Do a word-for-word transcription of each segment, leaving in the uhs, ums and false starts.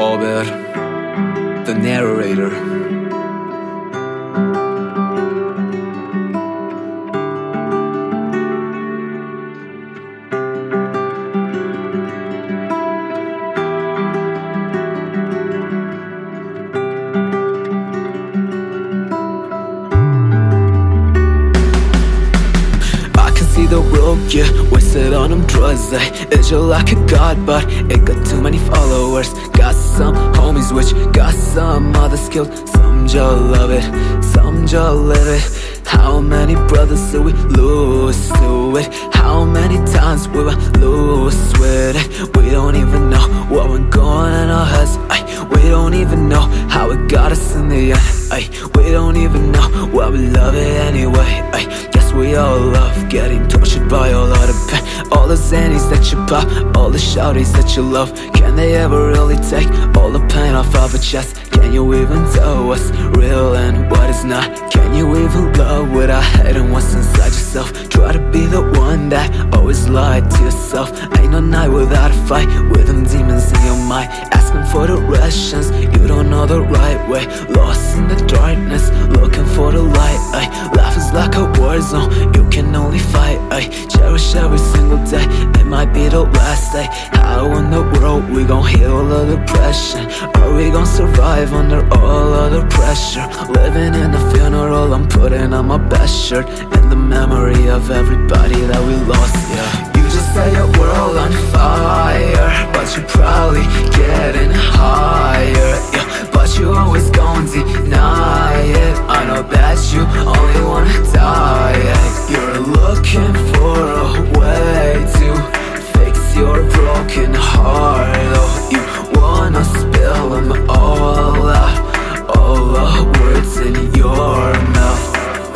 Ober, the narrator. See the world, yeah, wasted on them drugs. I itch like a god, but it got too many followers. Got some homies which got some others killed. Some just love it, some just live it. How many brothers do we lose to it? How many times we will lose with it? We don't even know what we're going in our heads. Ay, we don't even know how it got us in the end. Ay, we don't even know why we love it anyway. Ay, guess we all love getting tortured by all of the pain. All the zannies that you pop, all the shouties that you love. Can they ever really take all the pain off of a chest? Can you even tell what's real and what is not? Can you even love without hating what's inside yourself? Try to be the one that always lied to yourself. Ain't no night without a fight with them demons in your mind, asking for directions, you don't know the right way. Lost in the darkness, looking for the light. Ay, life is like a war zone, you can only fight. Ay, cherish every single day, it might be the last day. How in the world we gon' heal the depression? Are we gon' survive under all of the pressure? Living in a funeral, I'm putting on my best shirt in the memory of everybody that we lost, yeah. You just set your world on fire, but you're probably getting higher, yeah. But you always gon' deny it. I know that you only wanna die, yeah. You're looking for a way to fix your broken heart, oh. You wanna spill them all out, all the words in your mouth.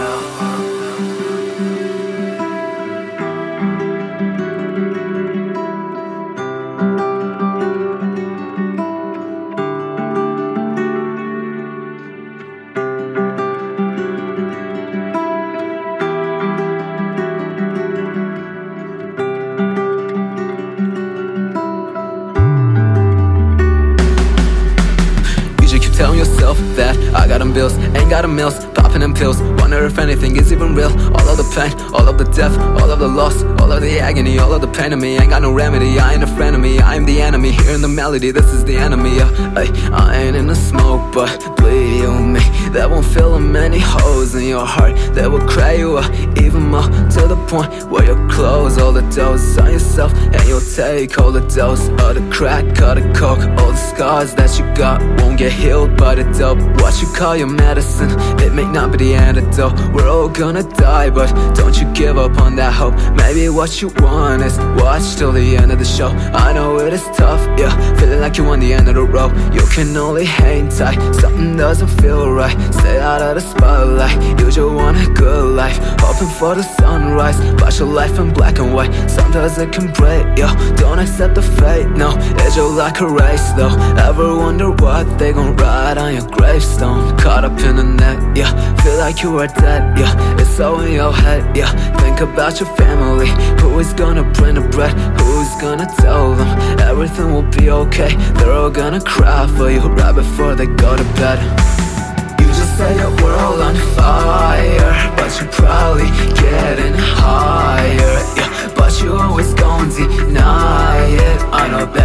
Telling yourself that I got them bills, ain't got them meals, popping them pills. Wonder if anything is even real. All of the pain, all of the death, all of the loss, all of the agony, all of the pain of me. Ain't got no remedy, I ain't a friend of me. I am the enemy, hearing the melody, this is the enemy, yeah. Ay, I ain't in the smoke, but believe me, that won't fill them many holes in your heart that will cry you up even more, to the point where you'll close all the doors on yourself, and you'll take all the dose of the crack, or the coke. All the scars that you got won't get healed by the dope. What you call your medicine, it may not be the antidote. We're all gonna die, but don't you give up on that hope. Maybe what you want is watch till the end of the show. I know it is tough, yeah, feeling like you're on the end of the road. You can only hang tight, something doesn't feel right. Stay out of the spotlight, you just want a good life, hoping for the sunrise. Watch your life in black and white, sometimes it can break, yo. Don't accept the fate, no, it's just like a race though. Ever wonder what they gon' write on your gravestone? Caught up in the net, yeah, feel like you are dead, yeah. It's all in your head, yeah. Think about your family, who is gonna bring the bread? Who's gonna tell them everything will be okay? They're all gonna cry for you right before they go to bed. You just set your world on fire, but you're probably getting higher, yeah. But you always gon' deny it. I know